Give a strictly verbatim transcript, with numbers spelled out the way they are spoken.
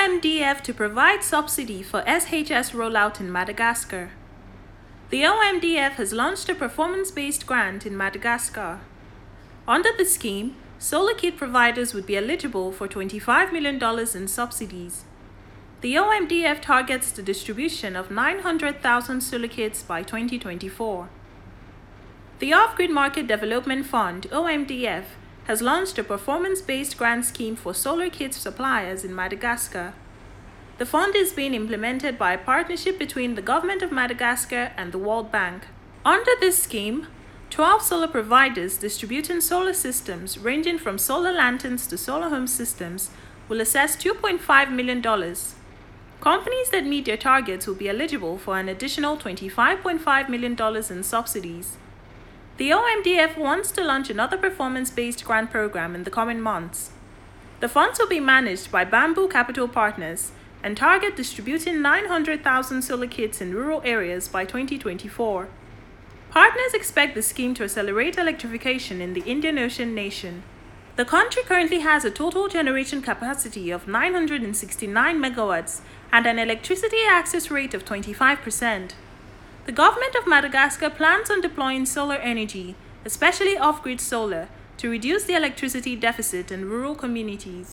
M D F to provide subsidy for S H S rollout in Madagascar. The O M D F has launched a performance-based grant in Madagascar. Under the scheme, solar kit providers would be eligible for twenty-five million dollars in subsidies. The O M D F targets the distribution of nine hundred thousand solar kits by twenty twenty-four. The Off-Grid Market Development Fund, O M D F, has launched a performance-based grant scheme for solar kit suppliers in Madagascar. The fund is being implemented by a partnership between the government of Madagascar and the World Bank. Under this scheme, twelve solar providers distributing solar systems ranging from solar lanterns to solar home systems will assess two point five million dollars. Companies that meet their targets will be eligible for an additional twenty-five point five million dollars in subsidies. The O M D F wants to launch another performance-based grant program in the coming months. The funds will be managed by Bamboo Capital Partners and target distributing nine hundred thousand solar kits in rural areas by twenty twenty-four. Partners expect the scheme to accelerate electrification in the Indian Ocean nation. The country currently has a total generation capacity of nine hundred sixty-nine megawatts and an electricity access rate of twenty-five percent. The government of Madagascar plans on deploying solar energy, especially off-grid solar, to reduce the electricity deficit in rural communities.